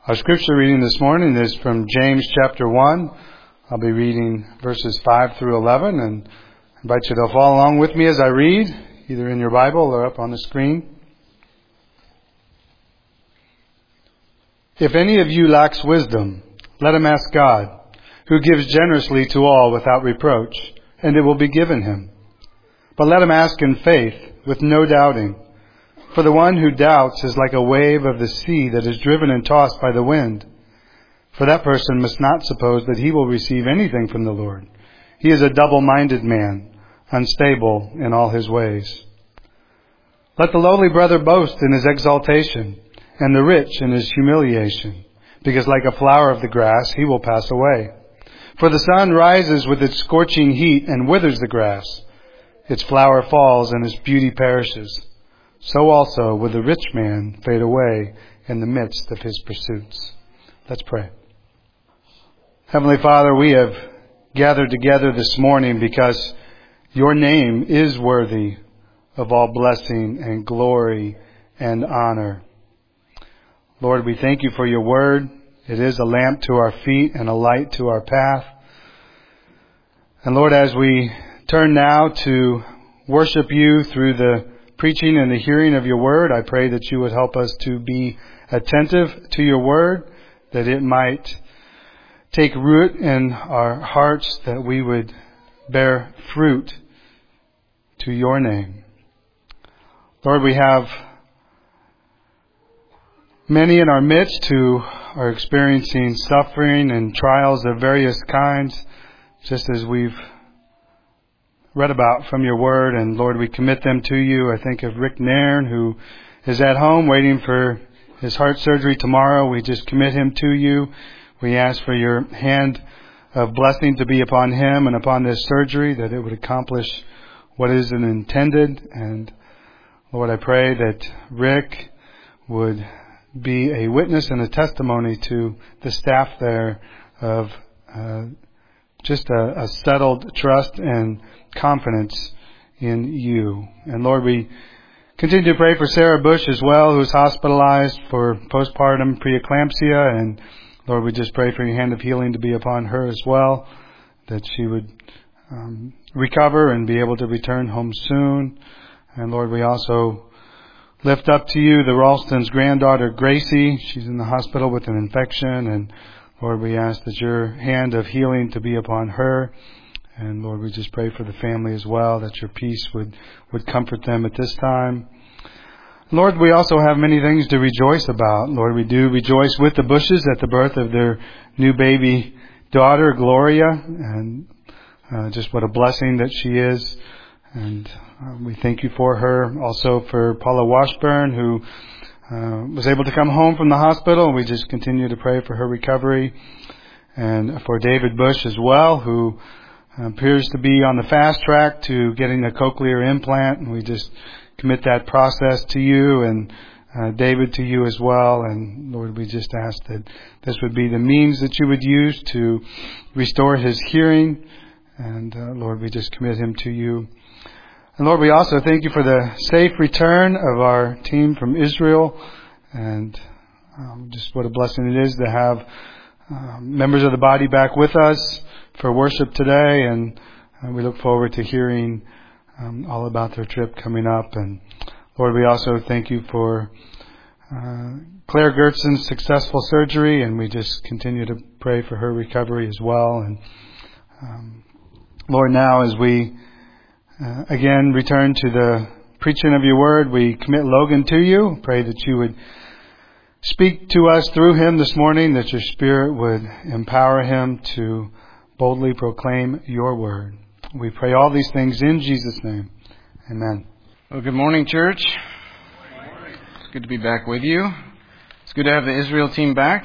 Our scripture reading this morning is from James chapter 1. I'll be reading verses 5 through 11 and I invite you to follow along with me as I read, either in your Bible or up on the screen. If any of you lacks wisdom, let him ask God, who gives generously to all without reproach, and it will be given him. But let him ask in faith, with no doubting. For the one who doubts is like a wave of the sea that is driven and tossed by the wind. For that person must not suppose that he will receive anything from the Lord. He is a double-minded man, unstable in all his ways. Let the lowly brother boast in his exaltation, and the rich in his humiliation, because like a flower of the grass he will pass away. For the sun rises with its scorching heat and withers the grass. Its flower falls and its beauty perishes. So also will the rich man fade away in the midst of his pursuits. Let's pray. Heavenly Father, we have gathered together this morning because your name is worthy of all blessing and glory and honor. Lord, we thank you for your word. It is a lamp to our feet and a light to our path. And Lord, as we turn now to worship you through the preaching and the hearing of your word, I pray that you would help us to be attentive to your word, that it might take root in our hearts, that we would bear fruit to your name. Lord, we have many in our midst who are experiencing suffering and trials of various kinds, just as we've read about from your word. And Lord, we commit them to you. I think of Rick Nairn, who is at home waiting for his heart surgery tomorrow. We just commit him to you. We ask for your hand of blessing to be upon him and upon this surgery, that it would accomplish what is intended. And Lord, I pray that Rick would be a witness and a testimony to the staff there of just a settled trust and confidence in you. And Lord, we continue to pray for Sarah Bush as well, who's hospitalized for postpartum preeclampsia. And Lord, we just pray for your hand of healing to be upon her as well, that she would recover and be able to return home soon. And Lord, we also lift up to you the Ralston's granddaughter, Gracie. She's in the hospital with an infection. And Lord, we ask that your hand of healing to be upon her. And Lord, we just pray for the family as well, that your peace would comfort them at this time. Lord, we also have many things to rejoice about. Lord, we do rejoice with the Bushes at the birth of their new baby daughter, Gloria. And just what a blessing that she is. And we thank you for her. Also for Paula Washburn, who was able to come home from the hospital. We just continue to pray for her recovery. And for David Bush as well, who appears to be on the fast track to getting a cochlear implant. And we just commit that process to you, and David to you as well. And Lord, we just ask that this would be the means that you would use to restore his hearing. And Lord, we just commit him to you. And Lord, we also thank you for the safe return of our team from Israel. And just what a blessing it is to have members of the body back with us for worship today. And we look forward to hearing all about their trip coming up. And Lord, we also thank you for Claire Gertson's successful surgery. And we just continue to pray for her recovery as well. And Lord, now as we again return to the preaching of your word, we commit Logan to you. Pray that you would speak to us through him this morning, that your Spirit would empower him to boldly proclaim your word. We pray all these things in Jesus' name. Amen. Well, good morning, church. It's good to be back with you. It's good to have the Israel team back.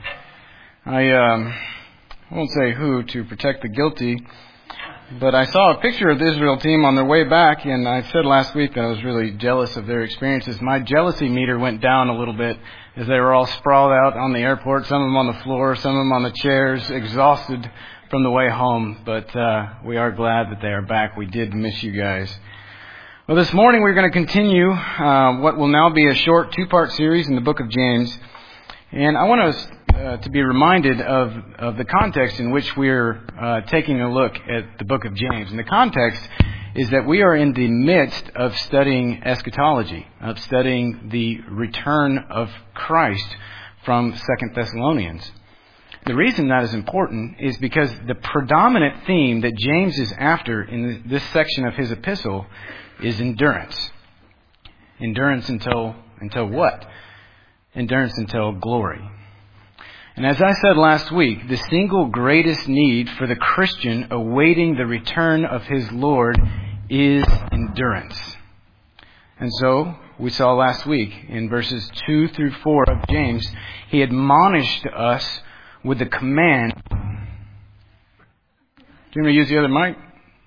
I won't say who to protect the guilty, but I saw a picture of the Israel team on their way back, and I said last week that I was really jealous of their experiences. My jealousy meter went down a little bit as they were all sprawled out on the airport, some of them on the floor, some of them on the chairs, exhausted from the way home. But we are glad that they are back. We did miss you guys. Well, this morning we're going to continue what will now be a short two-part series in the book of James. And I want us to be reminded of the context in which we're taking a look at the book of James. And the context is that we are in the midst of studying eschatology, of studying the return of Christ from 2 Thessalonians. The reason that is important is because the predominant theme that James is after in this section of his epistle is endurance. Endurance until what? Endurance until glory. And as I said last week, the single greatest need for the Christian awaiting the return of his Lord is endurance. And so, we saw last week in verses 2 through 4 of James, he admonished us with the command. Do you want me to use the other mic?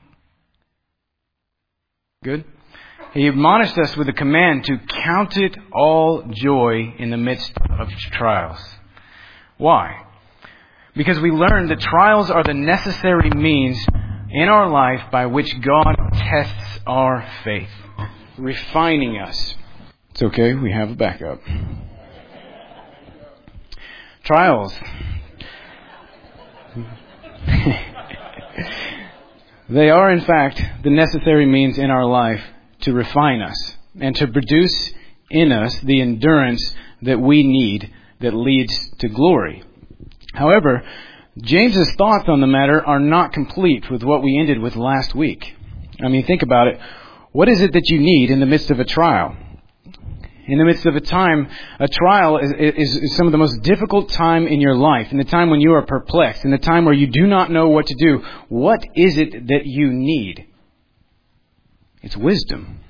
Good. He admonished us with a command to count it all joy in the midst of trials. Why? Because we learned that trials are the necessary means in our life by which God tests our faith, refining us. It's okay, we have a backup. Trials. They are, in fact, the necessary means in our life to refine us and to produce in us the endurance that we need that leads to glory. However, James's thoughts on the matter are not complete with what we ended with last week. I mean, think about it. What is it that you need in the midst of a trial? In the midst of a trial is some of the most difficult time in your life, in the time when you are perplexed, in the time where you do not know what to do. What is it that you need? It's wisdom.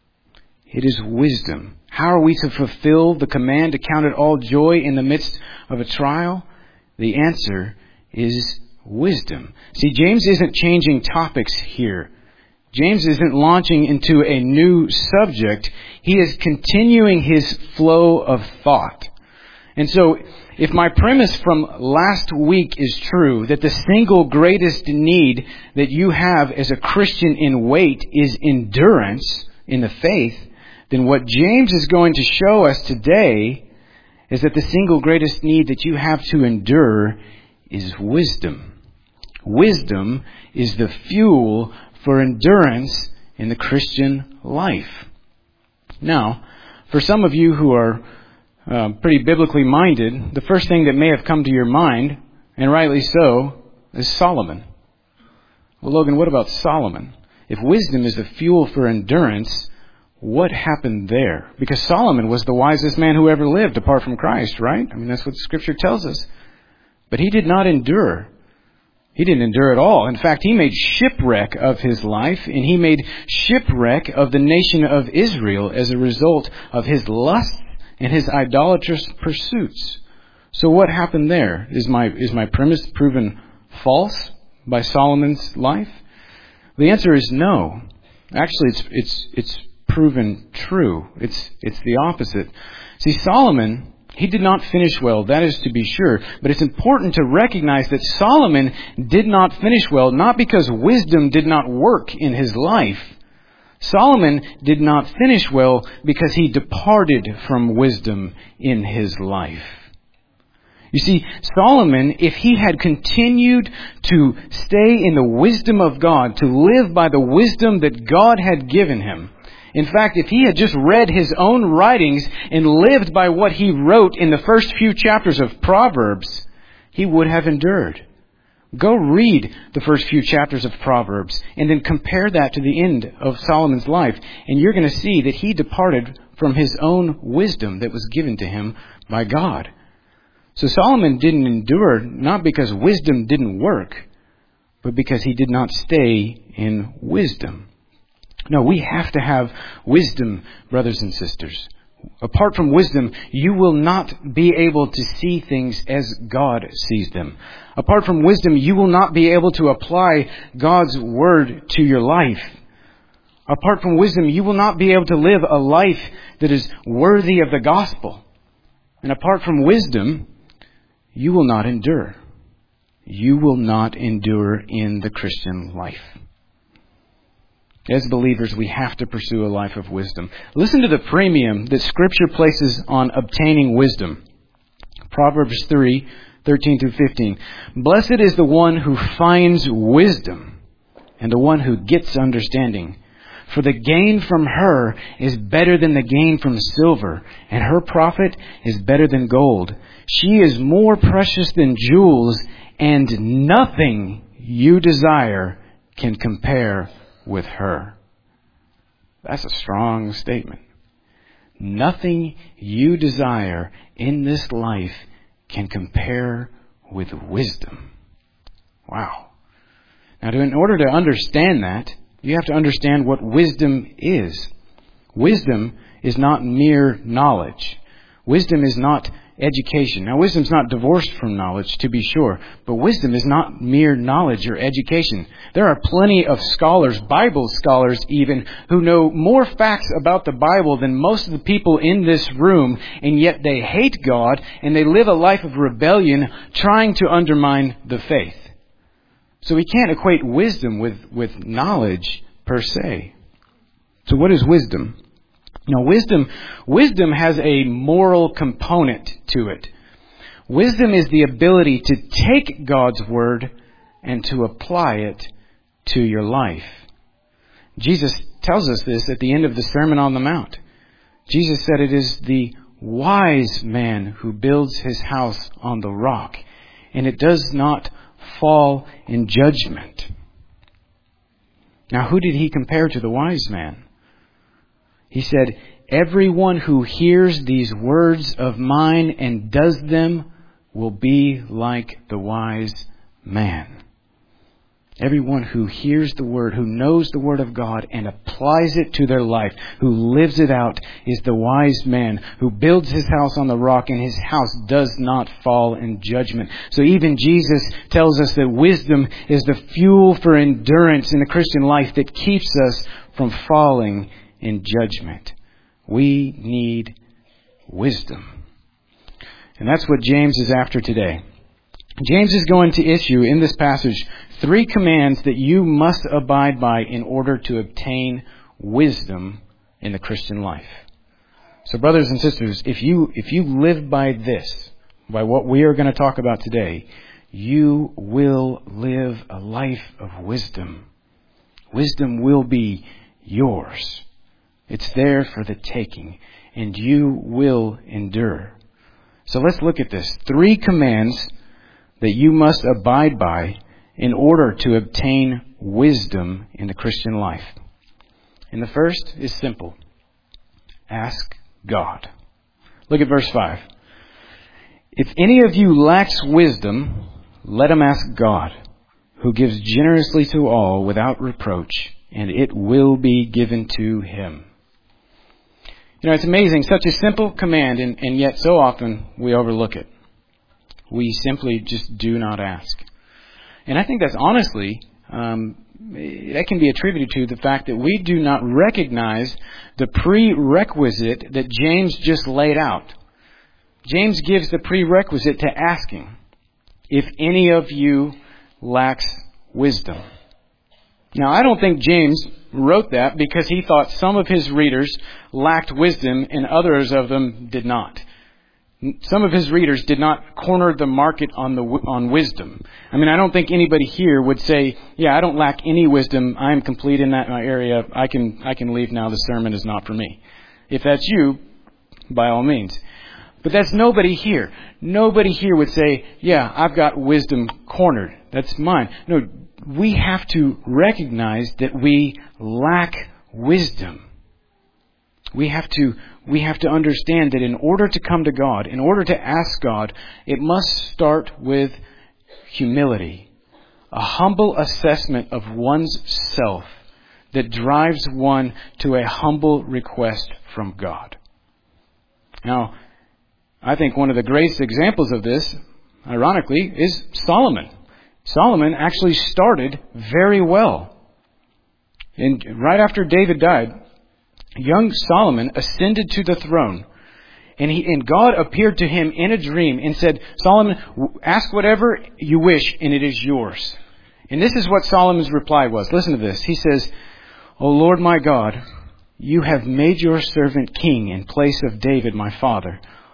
It is wisdom. How are we to fulfill the command to count it all joy in the midst of a trial? The answer is wisdom. See, James isn't changing topics here. James isn't launching into a new subject. He is continuing his flow of thought. And so, if my premise from last week is true, that the single greatest need that you have as a Christian in wait is endurance in the faith, then what James is going to show us today is that the single greatest need that you have to endure is wisdom. Wisdom is the fuel for endurance in the Christian life. Now, for some of you who are pretty biblically minded, the first thing that may have come to your mind, and rightly so, is Solomon. Well, Logan, what about Solomon? If wisdom is the fuel for endurance, what happened there? Because Solomon was the wisest man who ever lived apart from Christ, right? I mean, that's what Scripture tells us. But he did not endure. He didn't endure at all. In fact, he made shipwreck of his life, and he made shipwreck of the nation of Israel as a result of his lust and his idolatrous pursuits. So what happened there? Is my premise proven false by Solomon's life? The answer is no. Actually, it's proven true. It's the opposite. See, Solomon, he did not finish well, that is to be sure. But it's important to recognize that Solomon did not finish well, not because wisdom did not work in his life. Solomon did not finish well because he departed from wisdom in his life. You see, Solomon, if he had continued to stay in the wisdom of God, to live by the wisdom that God had given him, in fact, if he had just read his own writings and lived by what he wrote in the first few chapters of Proverbs, he would have endured. Go read the first few chapters of Proverbs and then compare that to the end of Solomon's life, and you're going to see that he departed from his own wisdom that was given to him by God. So Solomon didn't endure not because wisdom didn't work, but because he did not stay in wisdom. No, we have to have wisdom, brothers and sisters. Apart from wisdom, you will not be able to see things as God sees them. Apart from wisdom, you will not be able to apply God's word to your life. Apart from wisdom, you will not be able to live a life that is worthy of the gospel. And apart from wisdom, you will not endure. You will not endure in the Christian life. As believers, we have to pursue a life of wisdom. Listen to the premium that Scripture places on obtaining wisdom. Proverbs 3:13 through 15. Blessed is the one who finds wisdom and the one who gets understanding. For the gain from her is better than the gain from silver, and her profit is better than gold. She is more precious than jewels, and nothing you desire can compare with her. That's a strong statement. Nothing you desire in this life can compare with wisdom. Wow. Now, in order to understand that, you have to understand what wisdom is. Wisdom is not mere knowledge. Wisdom is not education. Now, wisdom's not divorced from knowledge, to be sure, but wisdom is not mere knowledge or education. There are plenty of scholars, Bible scholars even, who know more facts about the Bible than most of the people in this room, and yet they hate God and they live a life of rebellion trying to undermine the faith. So we can't equate wisdom with knowledge per se. So what is wisdom? Now, wisdom has a moral component to it. Wisdom is the ability to take God's word and to apply it to your life. Jesus tells us this at the end of the Sermon on the Mount. Jesus said it is the wise man who builds his house on the rock, and it does not fall in judgment. Now, who did he compare to the wise man? He said, everyone who hears these words of mine and does them will be like the wise man. Everyone who hears the word, who knows the word of God and applies it to their life, who lives it out, is the wise man who builds his house on the rock, and his house does not fall in judgment. So even Jesus tells us that wisdom is the fuel for endurance in the Christian life that keeps us from falling in judgment. We need wisdom. And that's what James is after today. James is going to issue in this passage 3 commands that you must abide by in order to obtain wisdom in the Christian life. So brothers and sisters, if you live by this, by what we are going to talk about today, you will live a life of wisdom. Wisdom will be yours. It's there for the taking, and you will endure. So let's look at this. 3 commands that you must abide by in order to obtain wisdom in the Christian life. And the first is simple. Ask God. Look at verse 5. If any of you lacks wisdom, let him ask God, who gives generously to all without reproach, and it will be given to him. You know, it's amazing, such a simple command, and yet so often we overlook it. We simply just do not ask. And I think that's honestly, that can be attributed to the fact that we do not recognize the prerequisite that James just laid out. James gives the prerequisite to asking. If any of you lacks wisdom. Now, I don't think James wrote that because he thought some of his readers lacked wisdom and others of them did not. Some of his readers did not corner the market on wisdom. I mean, I don't think anybody here would say, yeah, I don't lack any wisdom. I am complete in that area. I can leave now. The sermon is not for me. If that's you, by all means. But that's nobody here. Nobody here would say, yeah, I've got wisdom cornered. That's mine. No, we have to recognize that we lack wisdom. We have to understand that in order to come to God, in order to ask God, it must start with humility. A humble assessment of one's self that drives one to a humble request from God. Now, I think one of the greatest examples of this, ironically, is Solomon. Solomon actually started very well. And right after David died, young Solomon ascended to the throne, and God appeared to him in a dream and said, Solomon, ask whatever you wish, and it is yours. And this is what Solomon's reply was. Listen to this. He says, O Lord my God, you have made your servant king in place of David my father.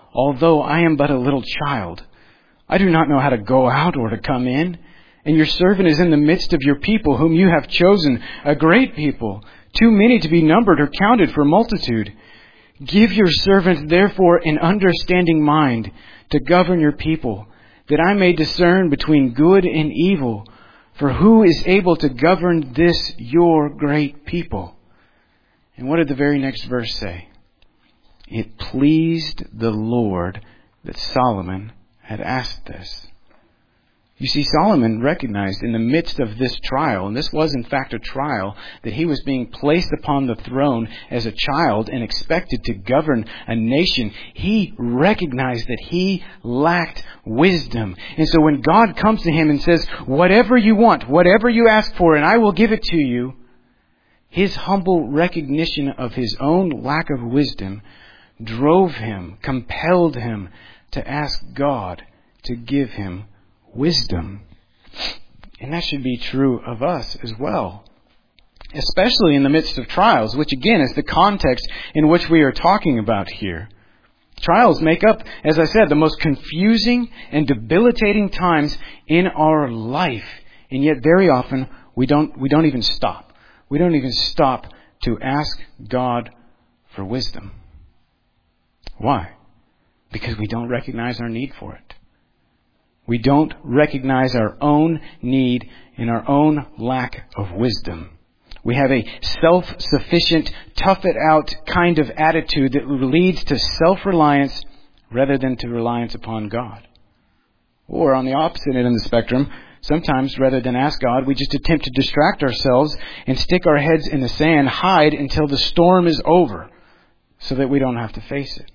although I am but a little child. I do not know how to go out or to come in. And your servant is in the midst of your people, whom you have chosen, a great people, too many to be numbered or counted for multitude. Give your servant, therefore, an understanding mind to govern your people, that I may discern between good and evil. For who is able to govern this your great people? And what did the very next verse say? It pleased the Lord that Solomon had asked this. You see, Solomon recognized in the midst of this trial, and this was in fact a trial, that he was being placed upon the throne as a child and expected to govern a nation. He recognized that he lacked wisdom. And so when God comes to him and says, whatever you want, whatever you ask for, and I will give it to you, his humble recognition of his own lack of wisdom drove him, compelled him to ask God to give him wisdom. And that should be true of us as well, especially in the midst of trials, which again is the context in which we are talking about here. Trials make up, as I said, the most confusing and debilitating times in our life. And yet very often we don't even stop. We don't even stop to ask God for wisdom. Why? Because we don't recognize our need for it. We don't recognize our own need and our own lack of wisdom. We have a self-sufficient, tough-it-out kind of attitude that leads to self-reliance rather than to reliance upon God. Or on the opposite end of the spectrum, sometimes rather than ask God, we just attempt to distract ourselves and stick our heads in the sand, hide until the storm is over so that we don't have to face it.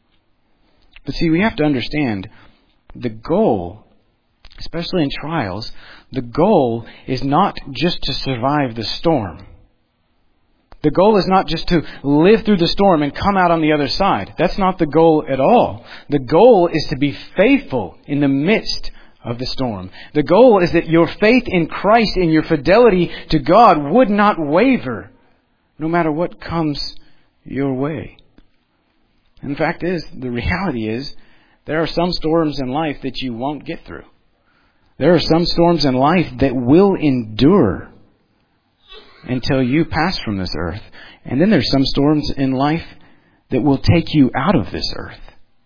But see, we have to understand the goal, especially in trials, the goal is not just to survive the storm. The goal is not just to live through the storm and come out on the other side. That's not the goal at all. The goal is to be faithful in the midst of the storm. The goal is that your faith in Christ and your fidelity to God would not waver, no matter what comes your way. And the fact is, the reality is, there are some storms in life that you won't get through. There are some storms in life that will endure until you pass from this earth. And then there's some storms in life that will take you out of this earth.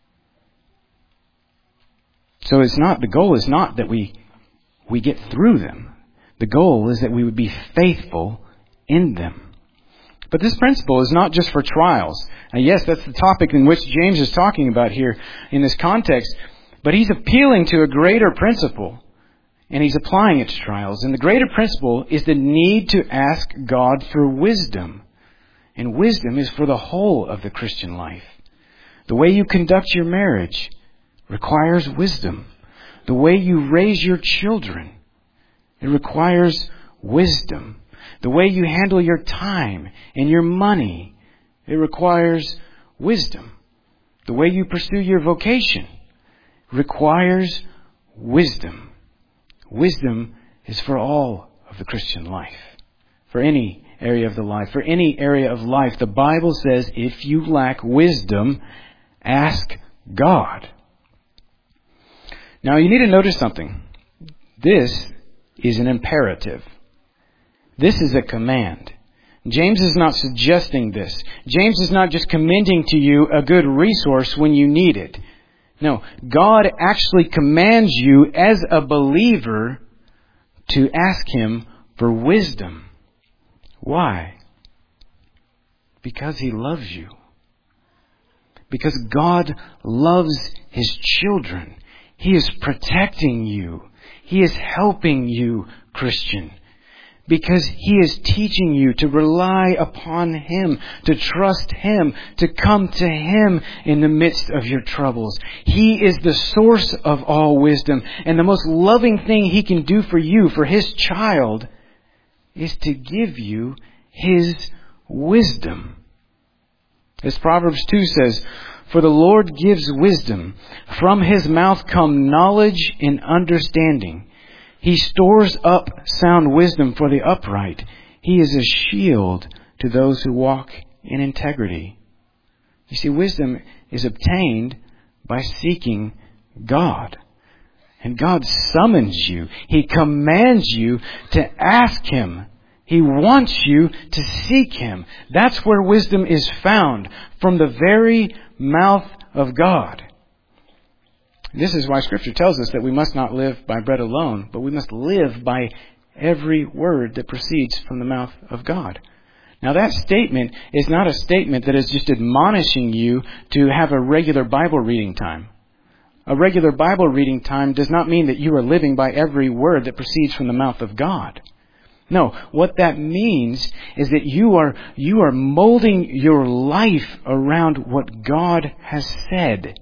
So the goal is not that we get through them. The goal is that we would be faithful in them. But this principle is not just for trials. Now, yes, that's the topic in which James is talking about here in this context. But he's appealing to a greater principle, and he's applying it to trials. And the greater principle is the need to ask God for wisdom. And wisdom is for the whole of the Christian life. The way you conduct your marriage requires wisdom. The way you raise your children, it requires wisdom. The way you handle your time and your money, it requires wisdom. The way you pursue your vocation requires wisdom. Wisdom is for all of the Christian life. For any area of the life. For any area of life, the Bible says, if you lack wisdom, ask God. Now you need to notice something. This is an imperative. This is a command. James is not suggesting this. James is not just commending to you a good resource when you need it. No, God actually commands you as a believer to ask Him for wisdom. Why? Because He loves you. Because God loves His children. He is protecting you. He is helping you, Christian. Because He is teaching you to rely upon Him, to trust Him, to come to Him in the midst of your troubles. He is the source of all wisdom. And the most loving thing He can do for you, for His child, is to give you His wisdom. As Proverbs 2 says, for the Lord gives wisdom. From His mouth come knowledge and understanding. He stores up sound wisdom for the upright. He is a shield to those who walk in integrity. You see, wisdom is obtained by seeking God. And God summons you. He commands you to ask Him. He wants you to seek Him. That's where wisdom is found, from the very mouth of God. This is why Scripture tells us that we must not live by bread alone, but we must live by every word that proceeds from the mouth of God. Now that statement is not a statement that is just admonishing you to have a regular Bible reading time. A regular Bible reading time does not mean that you are living by every word that proceeds from the mouth of God. No, what that means is that you are molding your life around what God has said.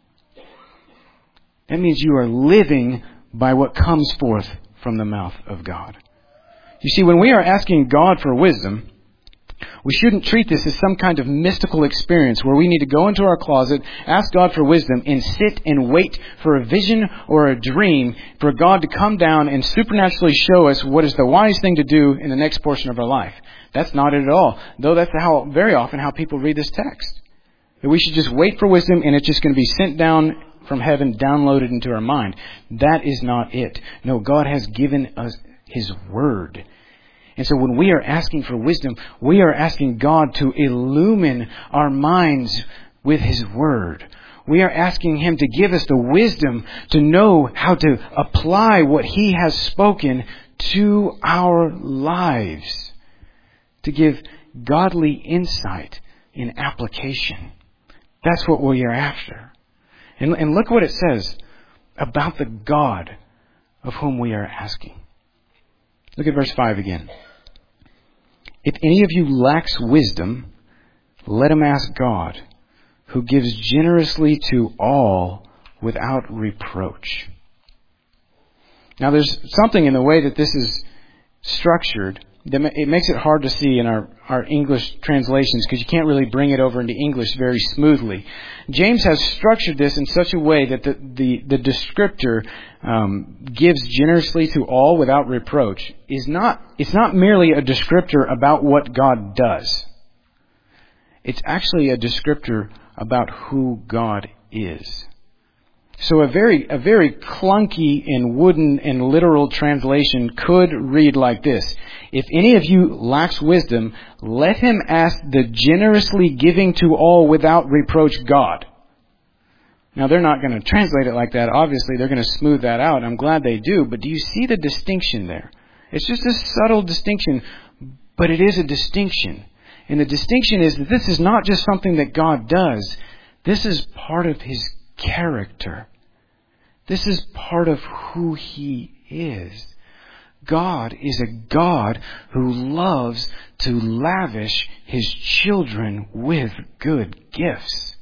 That means you are living by what comes forth from the mouth of God. You see, when we are asking God for wisdom, we shouldn't treat this as some kind of mystical experience where we need to go into our closet, ask God for wisdom, and sit and wait for a vision or a dream for God to come down and supernaturally show us what is the wise thing to do in the next portion of our life. That's not it at all. Though that's very often how people read this text. That we should just wait for wisdom and it's just going to be sent down from heaven, downloaded into our mind. That is not it. No, God has given us His Word. And so when we are asking for wisdom, we are asking God to illumine our minds with His Word. We are asking Him to give us the wisdom to know how to apply what He has spoken to our lives. To give godly insight in application. That's what we are after. And look what it says about the God of whom we are asking. Look at verse 5 again. If any of you lacks wisdom, let him ask God, who gives generously to all without reproach. Now there's something in the way that this is structured that it makes it hard to see in our English translations because you can't really bring it over into English very smoothly. James has structured this in such a way that the descriptor gives generously to all without reproach. It's not merely a descriptor about what God does. It's actually a descriptor about who God is. So a very clunky and wooden and literal translation could read like this. If any of you lacks wisdom, let him ask the generously giving to all without reproach God. Now they're not going to translate it like that. Obviously they're going to smooth that out. I'm glad they do. But do you see the distinction there? It's just a subtle distinction, but it is a distinction. And the distinction is that this is not just something that God does. This is part of His character. This is part of who He is. God is a God who loves to lavish His children with good gifts.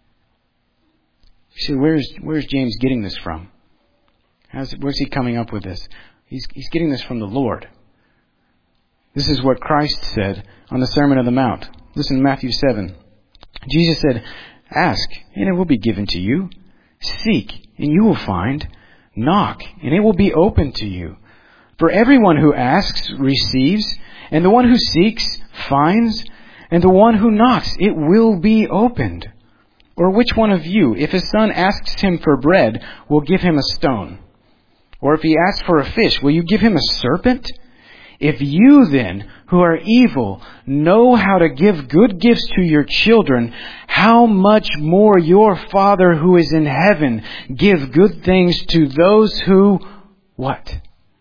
You see, where's James getting this from? Where's he coming up with this? He's getting this from the Lord. This is what Christ said on the Sermon on the Mount. Listen to Matthew 7. Jesus said, "Ask, and it will be given to you. Seek, and you will find. Knock, and it will be opened to you. For everyone who asks receives, and the one who seeks finds, and the one who knocks it will be opened. Or which one of you, if his son asks him for bread, will give him a stone? Or if he asks for a fish, will you give him a serpent? If you then, who are evil, know how to give good gifts to your children, how much more your Father who is in heaven give good things to those who, what?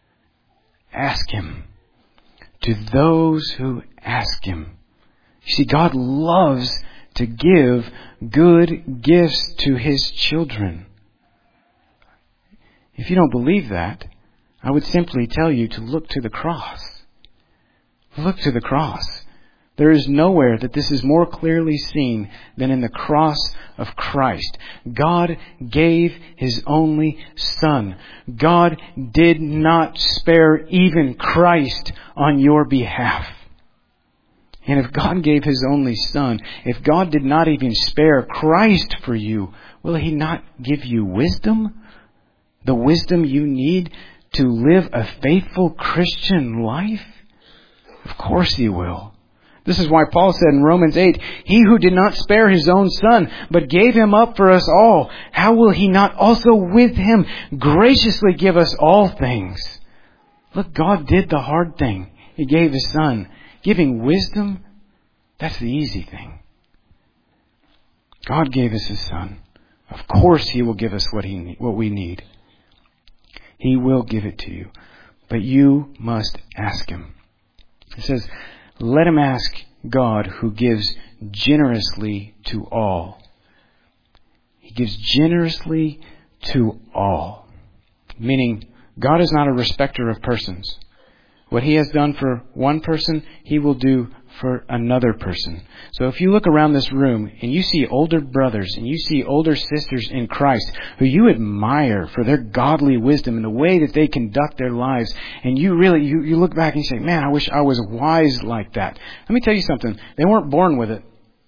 Ask Him. To those who ask Him. You see, God loves to give good gifts to His children. If you don't believe that, I would simply tell you to look to the cross. Look to the cross. There is nowhere that this is more clearly seen than in the cross of Christ. God gave His only Son. God did not spare even Christ on your behalf. And if God gave His only Son, if God did not even spare Christ for you, will He not give you wisdom? The wisdom you need to live a faithful Christian life? Of course He will. This is why Paul said in Romans 8, He who did not spare His own Son, but gave Him up for us all, how will He not also with Him graciously give us all things? Look, God did the hard thing. He gave His Son. Giving wisdom, that's the easy thing. God gave us His Son. Of course He will give us what we need. He will give it to you. But you must ask Him. It says, let him ask God who gives generously to all. He gives generously to all. Meaning, God is not a respecter of persons. What He has done for one person, He will do for another person. So if you look around this room and you see older brothers and you see older sisters in Christ who you admire for their godly wisdom and the way that they conduct their lives, and you look back and you say, man, I wish I was wise like that. Let me tell you something. They weren't born with it.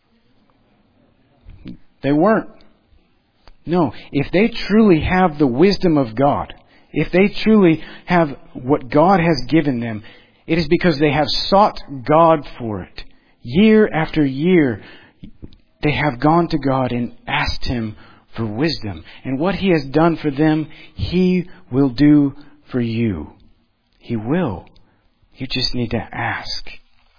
They weren't. No, if they truly have the wisdom of God, if they truly have what God has given them, it is because they have sought God for it. Year after year, they have gone to God and asked Him for wisdom. And what He has done for them, He will do for you. He will. You just need to ask.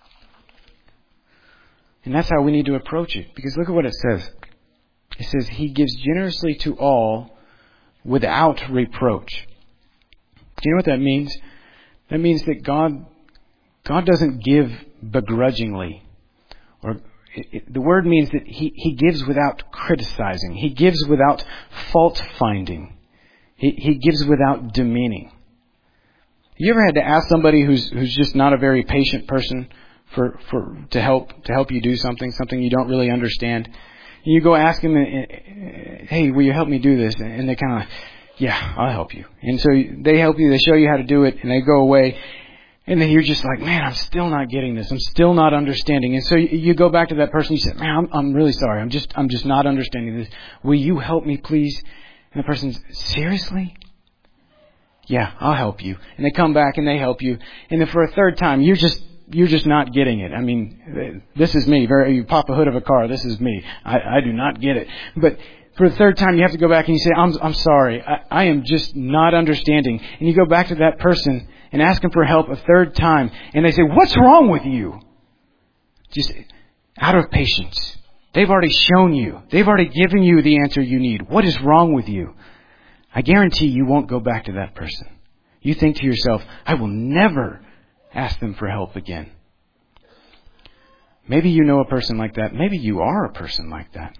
And that's how we need to approach it. Because look at what it says. It says, He gives generously to all without reproach. Do you know what that means? That means that God doesn't give begrudgingly. The word means that He gives without criticizing. He gives without fault finding. He gives without demeaning. You ever had to ask somebody who's just not a very patient person to help you do something you don't really understand? And you go ask them, hey, will you help me do this? And they kind of, yeah, I'll help you. And so they help you, they show you how to do it, and they go away. And then you're just like, man, I'm still not getting this. I'm still not understanding. And so you go back to that person, you say, man, I'm really sorry. I'm just not understanding this. Will you help me, please? And the person's, seriously? Yeah, I'll help you. And they come back and they help you. And then for a third time, you're just not getting it. I mean, this is me. You pop a hood of a car. This is me. I do not get it. But for the third time, you have to go back and you say, I'm sorry. I am just not understanding. And you go back to that person and ask them for help a third time. And they say, what's wrong with you? Just out of patience. They've already shown you. They've already given you the answer you need. What is wrong with you? I guarantee you won't go back to that person. You think to yourself, I will never ask them for help again. Maybe you know a person like that. Maybe you are a person like that.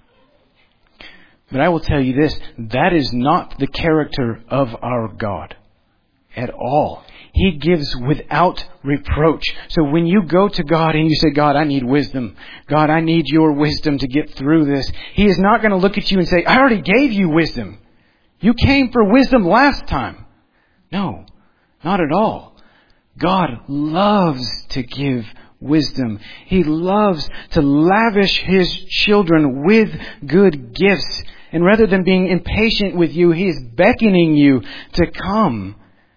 But I will tell you this, that is not the character of our God at all. He gives without reproach. So when you go to God and you say, God, I need wisdom. God, I need your wisdom to get through this. He is not going to look at you and say, I already gave you wisdom. You came for wisdom last time. No, not at all. God loves to give wisdom. He loves to lavish His children with good gifts. And rather than being impatient with you, He is beckoning you to come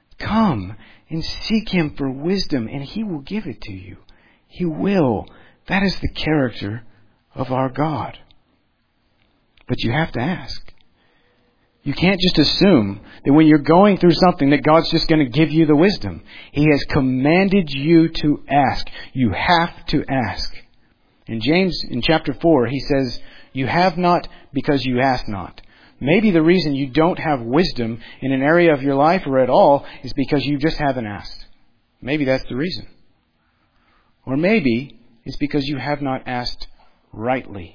and seek Him for wisdom, and He will give it to you. He will. That is the character of our God. But you have to ask. You can't just assume that when you're going through something that God's just going to give you the wisdom. He has commanded you to ask. You have to ask. In James, in chapter 4, he says, you have not because you ask not. Maybe the reason you don't have wisdom in an area of your life or at all is because you just haven't asked. Maybe that's the reason. Or maybe it's because you have not asked rightly.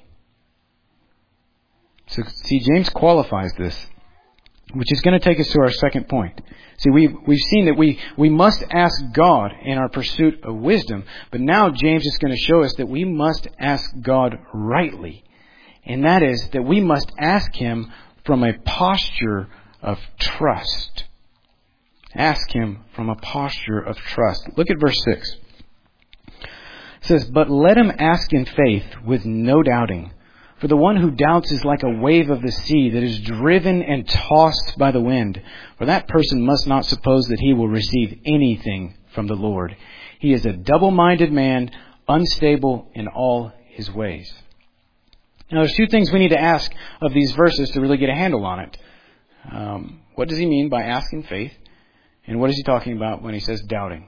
So, see, James qualifies this, which is going to take us to our second point. See, we've seen that we must ask God in our pursuit of wisdom, but now James is going to show us that we must ask God rightly. And that is that we must ask Him from a posture of trust. Ask Him from a posture of trust. Look at verse 6. It says, but let him ask in faith with no doubting. For the one who doubts is like a wave of the sea that is driven and tossed by the wind. For that person must not suppose that he will receive anything from the Lord. He is a double-minded man, unstable in all his ways. Now, there's two things we need to ask of these verses to really get a handle on it. What does he mean by asking faith? And what is he talking about when he says doubting?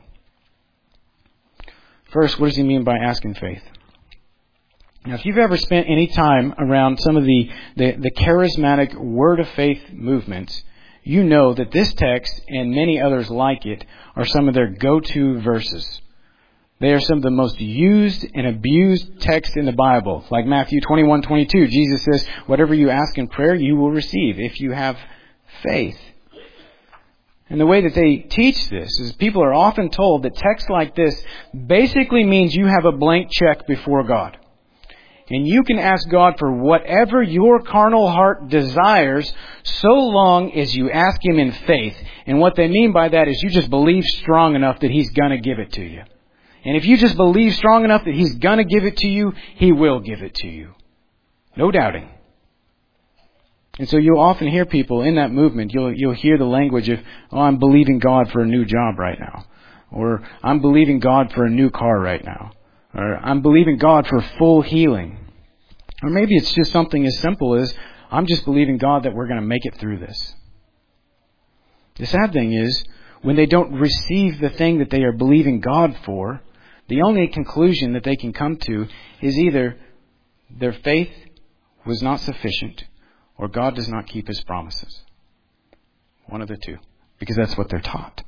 First, what does he mean by asking faith? Now, if you've ever spent any time around some of the charismatic word of faith movements, you know that this text and many others like it are some of their go-to verses. They are some of the most used and abused texts in the Bible. Like Matthew 21:22, Jesus says, whatever you ask in prayer, you will receive if you have faith. And the way that they teach this is people are often told that texts like this basically means you have a blank check before God. And you can ask God for whatever your carnal heart desires so long as you ask Him in faith. And what they mean by that is you just believe strong enough that He's going to give it to you. And if you just believe strong enough that He's going to give it to you, He will give it to you. No doubting. And so you'll often hear people in that movement, you'll hear the language of, oh, I'm believing God for a new job right now. Or I'm believing God for a new car right now. Or I'm believing God for full healing. Or maybe it's just something as simple as, I'm just believing God that we're going to make it through this. The sad thing is, when they don't receive the thing that they are believing God for, the only conclusion that they can come to is either their faith was not sufficient or God does not keep His promises. One of the two. Because that's what they're taught.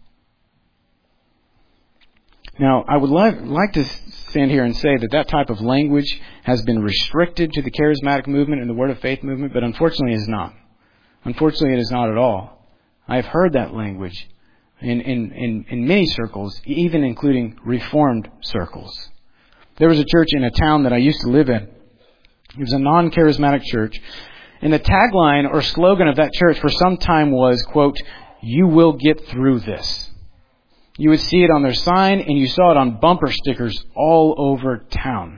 Now, I would like to stand here and say that type of language has been restricted to the charismatic movement and the Word of Faith movement, but unfortunately it is not. Unfortunately, it is not at all. I've heard that language in many circles, even including Reformed circles. There was a church in a town that I used to live in. It was a non-charismatic church. And the tagline or slogan of that church for some time was, quote, "You will get through this." You would see it on their sign, and you saw it on bumper stickers all over town.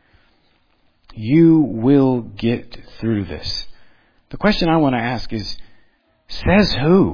You will get through this. The question I want to ask is, says who?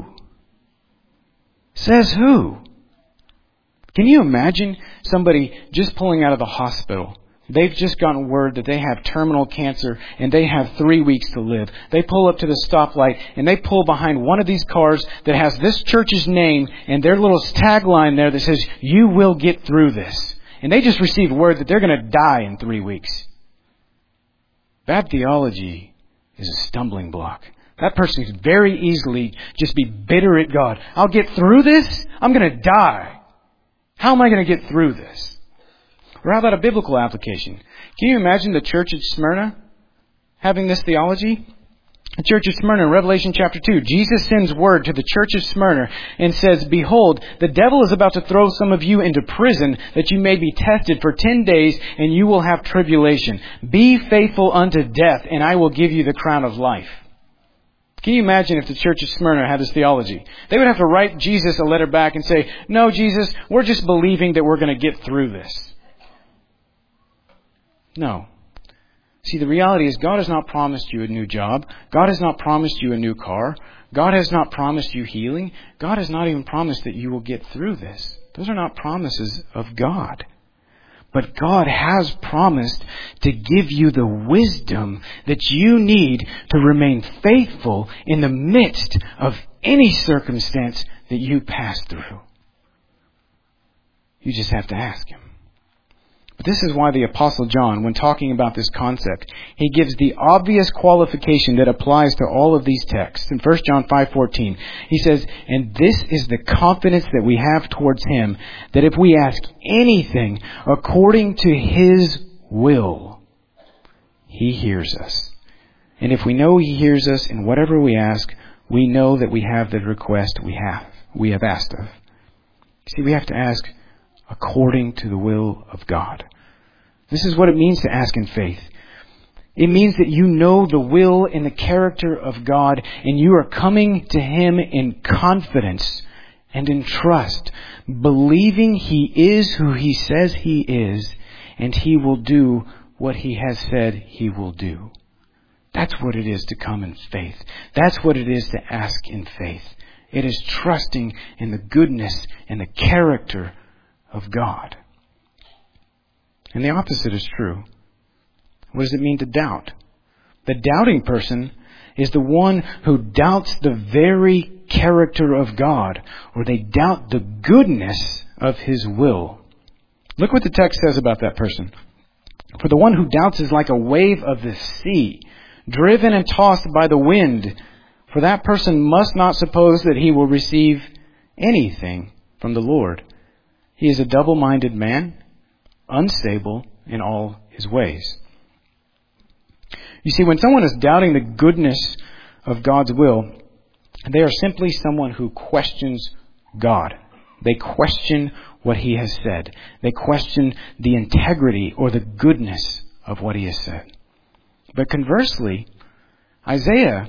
Says who? Can you imagine somebody just pulling out of the hospital? They've just gotten word that they have terminal cancer and they have 3 weeks to live. They pull up to the stoplight and they pull behind one of these cars that has this church's name and their little tagline there that says, "You will get through this." And they just received word that they're going to die in 3 weeks. Bad theology is a stumbling block. That person can very easily just be bitter at God. I'll get through this? I'm going to die. How am I going to get through this? Or how about a biblical application? Can you imagine the church at Smyrna having this theology? The church of Smyrna in Revelation chapter 2, Jesus sends word to the church of Smyrna and says, "Behold, the devil is about to throw some of you into prison that you may be tested for 10 days and you will have tribulation. Be faithful unto death and I will give you the crown of life." Can you imagine if the church of Smyrna had this theology? They would have to write Jesus a letter back and say, "No, Jesus, we're just believing that we're going to get through this." No. See, the reality is God has not promised you a new job. God has not promised you a new car. God has not promised you healing. God has not even promised that you will get through this. Those are not promises of God. But God has promised to give you the wisdom that you need to remain faithful in the midst of any circumstance that you pass through. You just have to ask Him. But this is why the Apostle John, when talking about this concept, he gives the obvious qualification that applies to all of these texts. In 1 John 5:14, he says, "And this is the confidence that we have towards Him, that if we ask anything according to His will, He hears us. And if we know He hears us in whatever we ask, we know that we have the request we have asked of." See, we have to ask according to the will of God. This is what it means to ask in faith. It means that you know the will and the character of God, and you are coming to Him in confidence and in trust, believing He is who He says He is, and He will do what He has said He will do. That's what it is to come in faith. That's what it is to ask in faith. It is trusting in the goodness and the character of God. And the opposite is true. What does it mean to doubt? The doubting person is the one who doubts the very character of God, or they doubt the goodness of His will. Look what the text says about that person. For the one who doubts is like a wave of the sea, driven and tossed by the wind. For that person must not suppose that he will receive anything from the Lord. He is a double-minded man, unstable in all his ways. You see, when someone is doubting the goodness of God's will, they are simply someone who questions God. They question what He has said. They question the integrity or the goodness of what He has said. But conversely, Isaiah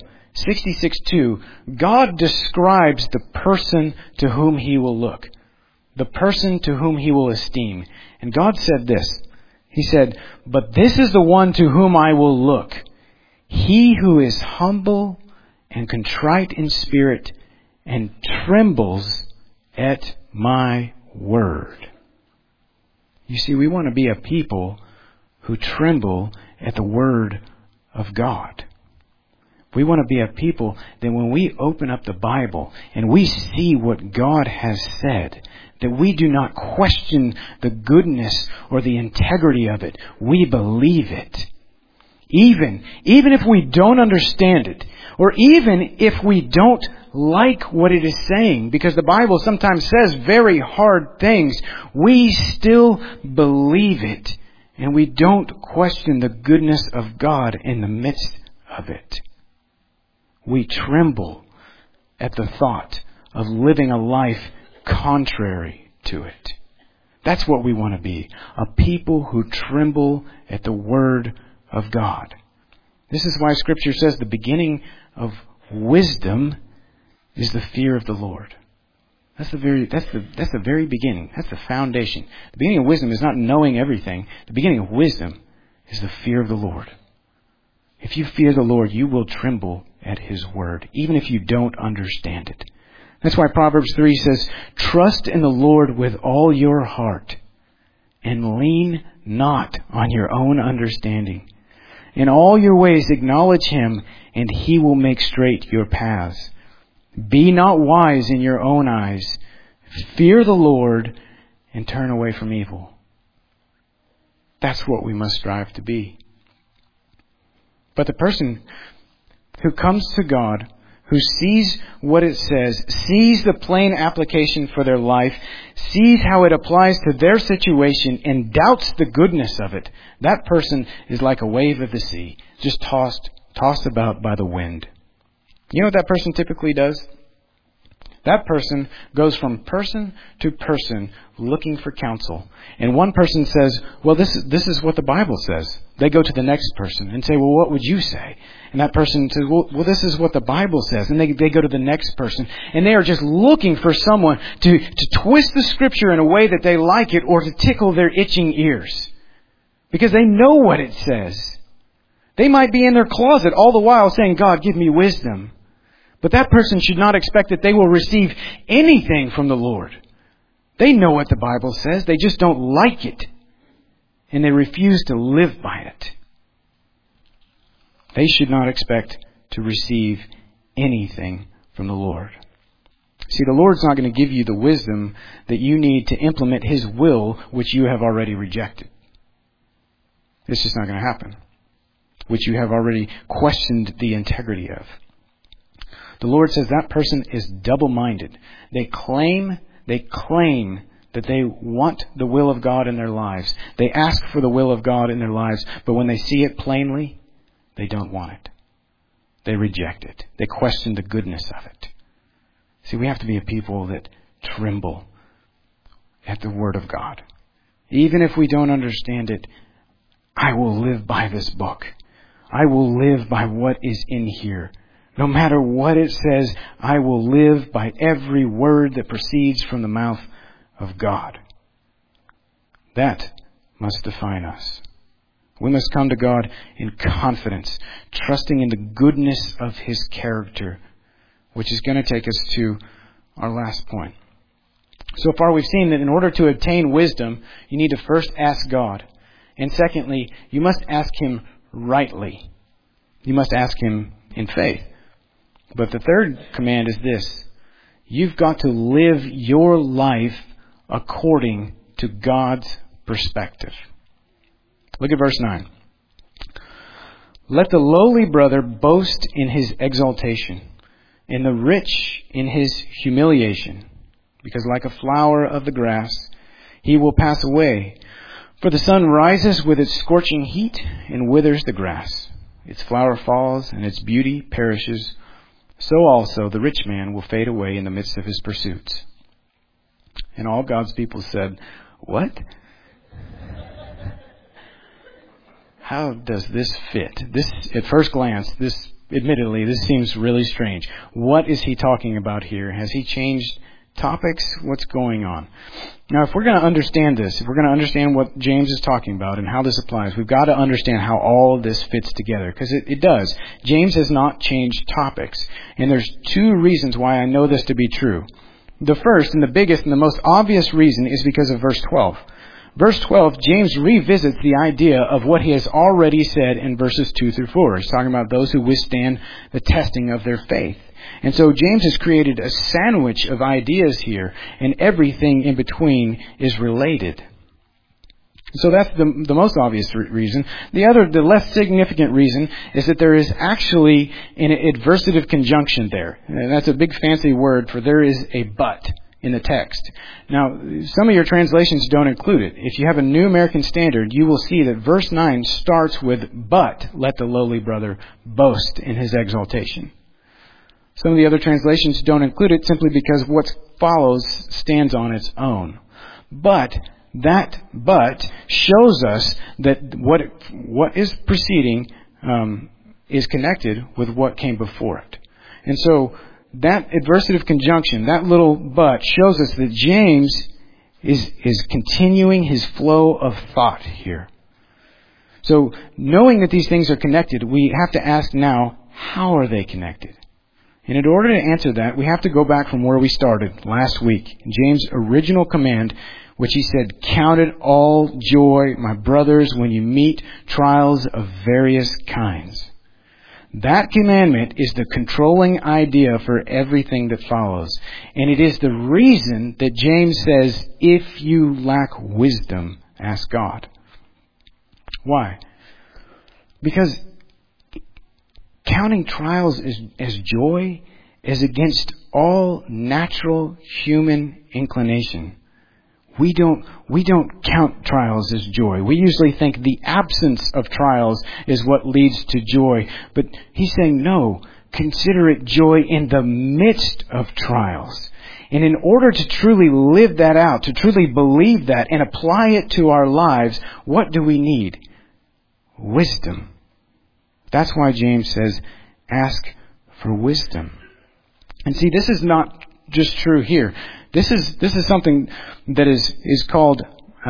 66:2, God describes the person to whom He will look, the person to whom He will esteem. And God said this. He said, "But this is the one to whom I will look, he who is humble and contrite in spirit and trembles at my word." You see, we want to be a people who tremble at the word of God. We want to be a people that when we open up the Bible and we see what God has said, that we do not question the goodness or the integrity of it. We believe it. Even if we don't understand it, or even if we don't like what it is saying, because the Bible sometimes says very hard things, we still believe it, and we don't question the goodness of God in the midst of it. We tremble at the thought of living a life contrary to it. That's what we want to be, a people who tremble at the Word of God. This is why Scripture says the beginning of wisdom is the fear of the Lord. That's the very beginning. That's the foundation. The beginning of wisdom is not knowing everything. The beginning of wisdom is the fear of the Lord. If you fear the Lord, you will tremble at His word, even if you don't understand it. That's why Proverbs 3 says, "Trust in the Lord with all your heart, and lean not on your own understanding. In all your ways acknowledge Him, and He will make straight your paths. Be not wise in your own eyes. Fear the Lord, and turn away from evil." That's what we must strive to be. But the person who comes to God, who sees what it says, sees the plain application for their life, sees how it applies to their situation, and doubts the goodness of it, that person is like a wave of the sea, just tossed about by the wind. You know what that person typically does? That person goes from person to person looking for counsel. And one person says, "Well, this is what the Bible says." They go to the next person and say, "Well, what would you say?" And that person says, well, this is what the Bible says. And they go to the next person. And they are just looking for someone to twist the Scripture in a way that they like it, or to tickle their itching ears. Because they know what it says. They might be in their closet all the while saying, "God, give me wisdom." But that person should not expect that they will receive anything from the Lord. They know what the Bible says. They just don't like it. And they refuse to live by it. They should not expect to receive anything from the Lord. See, the Lord's not going to give you the wisdom that you need to implement His will, which you have already rejected. It's just not going to happen. Which you have already questioned the integrity of. The Lord says that person is double-minded. They claim that they want the will of God in their lives. They ask for the will of God in their lives, but when they see it plainly, they don't want it. They reject it. They question the goodness of it. See, we have to be a people that tremble at the Word of God. Even if we don't understand it, I will live by this book. I will live by what is in here. No matter what it says, I will live by every word that proceeds from the mouth of God. That must define us. We must come to God in confidence, trusting in the goodness of His character, which is going to take us to our last point. So far we've seen that in order to obtain wisdom, you need to first ask God. And secondly, you must ask Him rightly. You must ask Him in faith. But the third command is this. You've got to live your life according to God's perspective. Look at verse 9. Let the lowly brother boast in his exaltation, and the rich in his humiliation, because like a flower of the grass, he will pass away. For the sun rises with its scorching heat and withers the grass. Its flower falls and its beauty perishes. So also the rich man will fade away in the midst of his pursuits. And all God's people said, what? How does this fit? This, at first glance, admittedly, this seems really strange. What is he talking about here? Has he changed topics? What's going on? Now, if we're going to understand this, if we're going to understand what James is talking about and how this applies, we've got to understand how all of this fits together, because it does. James has not changed topics, and there's two reasons why I know this to be true. The first and the biggest and the most obvious reason is because of verse 12. Verse 12, James revisits the idea of what he has already said in verses 2 through 4. He's talking about those who withstand the testing of their faith. And so James has created a sandwich of ideas here, and everything in between is related. So that's the most obvious reason. The less significant reason is that there is actually an adversative conjunction there. And that's a big fancy word for there is a but in the text. Now, some of your translations don't include it. If you have a New American Standard, you will see that verse 9 starts with, but let the lowly brother boast in his exaltation. Some of the other translations don't include it simply because what follows stands on its own. But that but shows us that what is preceding is connected with what came before it. And so that adversative conjunction, that little but, shows us that James is continuing his flow of thought here. So knowing that these things are connected, we have to ask now, how are they connected? And in order to answer that, we have to go back from where we started last week. James' original command, which he said, count it all joy, my brothers, when you meet trials of various kinds. That commandment is the controlling idea for everything that follows. And it is the reason that James says, if you lack wisdom, ask God. Why? Because counting trials as joy is against all natural human inclination. We don't count trials as joy. We usually think the absence of trials is what leads to joy. But he's saying, no, consider it joy in the midst of trials. And in order to truly live that out, to truly believe that and apply it to our lives, what do we need? Wisdom. That's why James says, ask for wisdom. And see, this is not just true here. This is something that is called,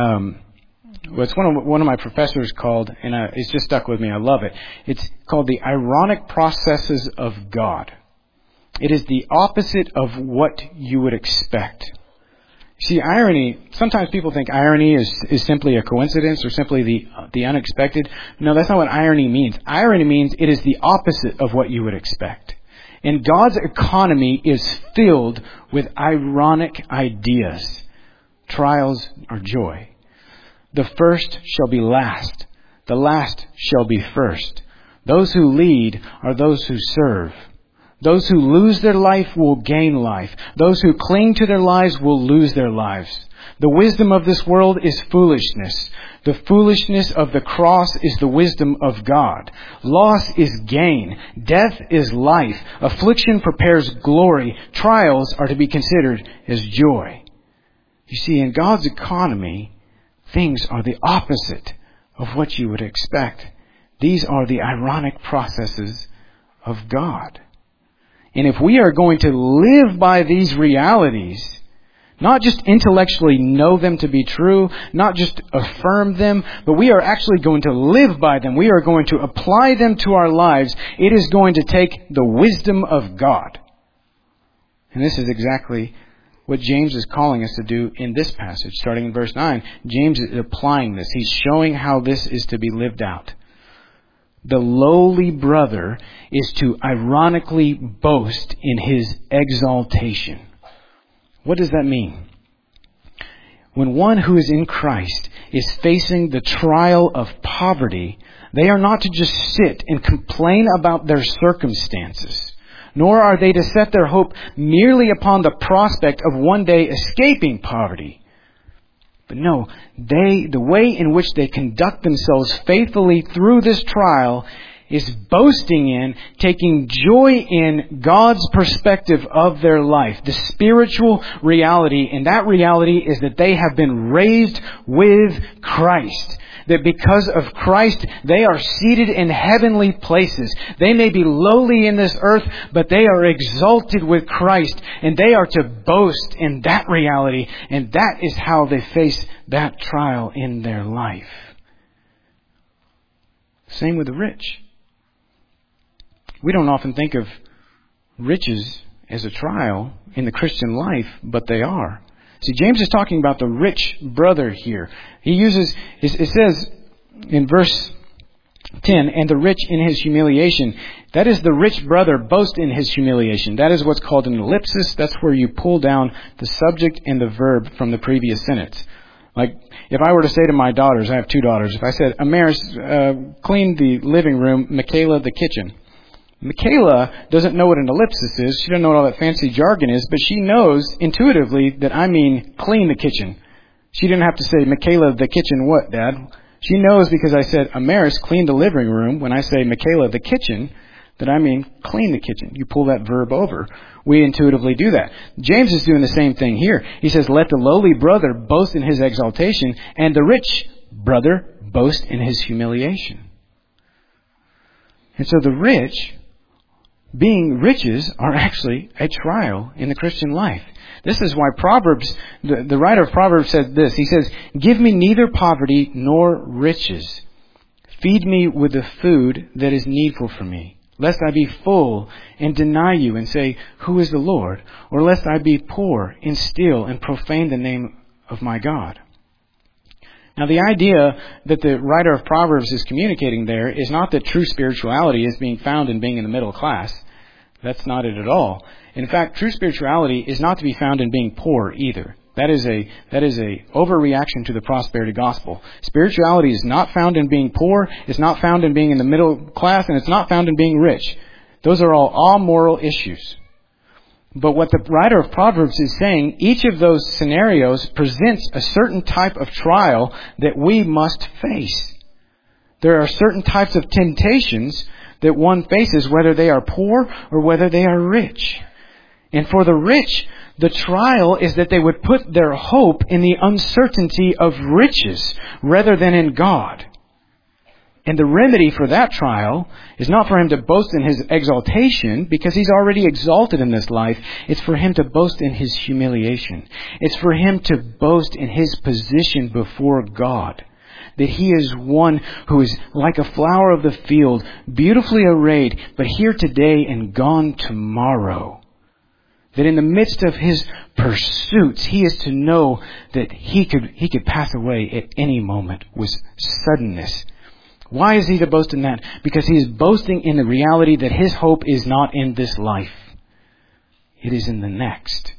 it's one of my professors called, and it's just stuck with me. I love it. It's called the ironic processes of God. It is the opposite of what you would expect. See, irony, sometimes people think irony is simply a coincidence or simply the unexpected. No, that's not what irony means. Irony means it is the opposite of what you would expect. And God's economy is filled with ironic ideas. Trials are joy. The first shall be last. The last shall be first. Those who lead are those who serve. Those who lose their life will gain life. Those who cling to their lives will lose their lives. The wisdom of this world is foolishness. The foolishness of the cross is the wisdom of God. Loss is gain. Death is life. Affliction prepares glory. Trials are to be considered as joy. You see, in God's economy, things are the opposite of what you would expect. These are the ironic processes of God. And if we are going to live by these realities, not just intellectually know them to be true, not just affirm them, but we are actually going to live by them. We are going to apply them to our lives. It is going to take the wisdom of God. And this is exactly what James is calling us to do in this passage. Starting in verse 9, James is applying this. He's showing how this is to be lived out. The lowly brother is to ironically boast in his exaltation. What does that mean? When one who is in Christ is facing the trial of poverty, they are not to just sit and complain about their circumstances, nor are they to set their hope merely upon the prospect of one day escaping poverty. But no, the way in which they conduct themselves faithfully through this trial is boasting in, taking joy in God's perspective of their life, the spiritual reality. And that reality is that they have been raised with Christ. That because of Christ, they are seated in heavenly places. They may be lowly in this earth, but they are exalted with Christ. And they are to boast in that reality. And that is how they face that trial in their life. Same with the rich. We don't often think of riches as a trial in the Christian life, but they are. See, James is talking about the rich brother here. It says in verse 10, and the rich in his humiliation. That is, the rich brother boast in his humiliation. That is what's called an ellipsis. That's where you pull down the subject and the verb from the previous sentence. Like, if I were to say to my daughters, I have 2 daughters, if I said, Amaris, clean the living room, Michaela, the kitchen. Michaela doesn't know what an ellipsis is. She doesn't know what all that fancy jargon is, but she knows intuitively that I mean clean the kitchen. She didn't have to say, Michaela, the kitchen what, Dad? She knows because I said, Amaris, clean the living room. When I say, Michaela, the kitchen, that I mean clean the kitchen. You pull that verb over. We intuitively do that. James is doing the same thing here. He says, let the lowly brother boast in his exaltation, and the rich brother boast in his humiliation. And so the rich, being riches, are actually a trial in the Christian life. This is why Proverbs, the writer of Proverbs said this. He says, give me neither poverty nor riches. Feed me with the food that is needful for me, lest I be full and deny you and say, who is the Lord? Or lest I be poor and steal and profane the name of my God. Now, the idea that the writer of Proverbs is communicating there is not that true spirituality is being found in being in the middle class. That's not it at all. In fact, true spirituality is not to be found in being poor either. That is a overreaction to the prosperity gospel. Spirituality is not found in being poor, it's not found in being in the middle class, and it's not found in being rich. Those are all amoral issues. But what the writer of Proverbs is saying, each of those scenarios presents a certain type of trial that we must face. There are certain types of temptations that one faces, whether they are poor or whether they are rich. And for the rich, the trial is that they would put their hope in the uncertainty of riches rather than in God. And the remedy for that trial is not for him to boast in his exaltation, because he's already exalted in this life. It's for him to boast in his humiliation. It's for him to boast in his position before God. That he is one who is like a flower of the field, beautifully arrayed, but here today and gone tomorrow. That in the midst of his pursuits, he is to know that he could pass away at any moment with suddenness. Why is he to boast in that? Because he is boasting in the reality that his hope is not in this life. It is in the next.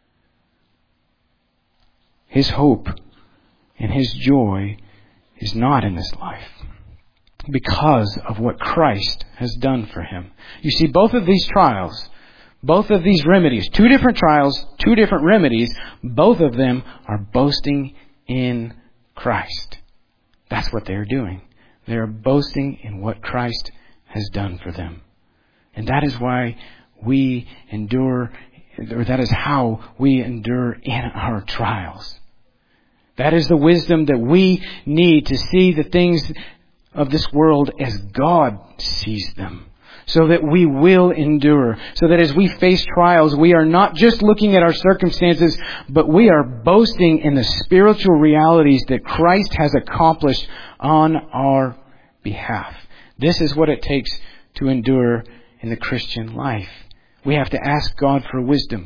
His hope and his joy is not in this life, because of what Christ has done for him. You see, both of these trials, both of these remedies, 2 different trials, 2 different remedies, both of them are boasting in Christ. That's what they're doing. They are boasting in what Christ has done for them. And that is why we endure, or that is how we endure in our trials. That is the wisdom that we need to see the things of this world as God sees them, so that we will endure. So that as we face trials, we are not just looking at our circumstances, but we are boasting in the spiritual realities that Christ has accomplished on our behalf. This is what it takes to endure in the Christian life. We have to ask God for wisdom.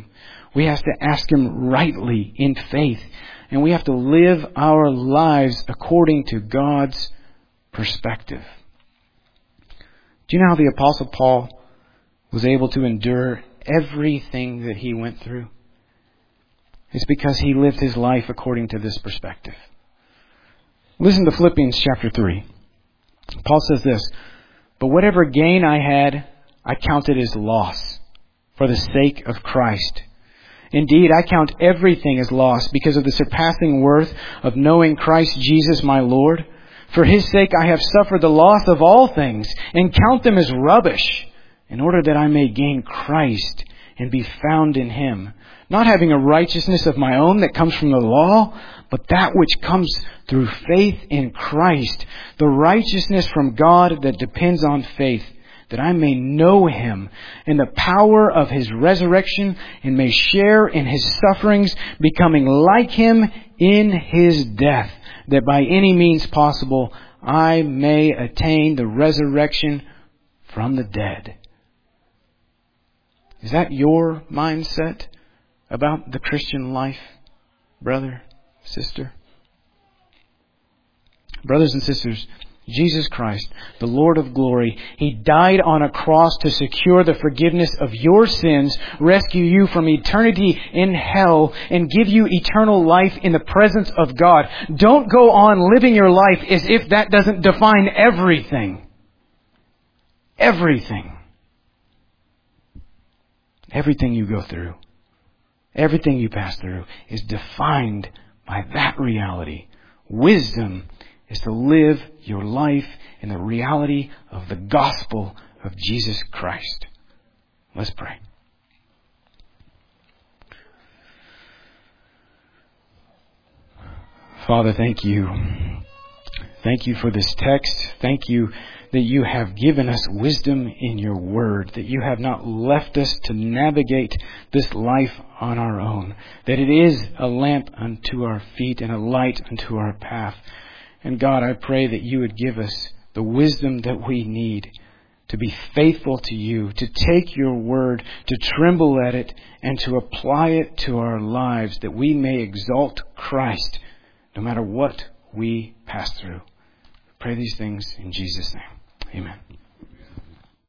We have to ask Him rightly in faith. And we have to live our lives according to God's perspective. Do you know how the Apostle Paul was able to endure everything that he went through? It's because he lived his life according to this perspective. Listen to Philippians chapter 3. Paul says this, "But whatever gain I had, I counted as loss for the sake of Christ. Indeed, I count everything as loss because of the surpassing worth of knowing Christ Jesus my Lord. For His sake I have suffered the loss of all things and count them as rubbish, in order that I may gain Christ and be found in Him, not having a righteousness of my own that comes from the law, but that which comes through faith in Christ, the righteousness from God that depends on faith, that I may know Him and the power of His resurrection and may share in His sufferings, becoming like Him in His death, that by any means possible I may attain the resurrection from the dead." Is that your mindset about the Christian life, brother, sister? Brothers and sisters, Jesus Christ, the Lord of glory, He died on a cross to secure the forgiveness of your sins, rescue you from eternity in hell, and give you eternal life in the presence of God. Don't go on living your life as if that doesn't define everything. Everything. Everything you go through, everything you pass through is defined by that reality. Wisdom is to live your life in the reality of the gospel of Jesus Christ. Let's pray. Father, thank you. Thank you for this text. Thank you that you have given us wisdom in your word, that you have not left us to navigate this life on our own, that it is a lamp unto our feet and a light unto our path. And God, I pray that you would give us the wisdom that we need to be faithful to you, to take your word, to tremble at it, and to apply it to our lives, that we may exalt Christ no matter what we pass through. Pray these things in Jesus' name. Amen.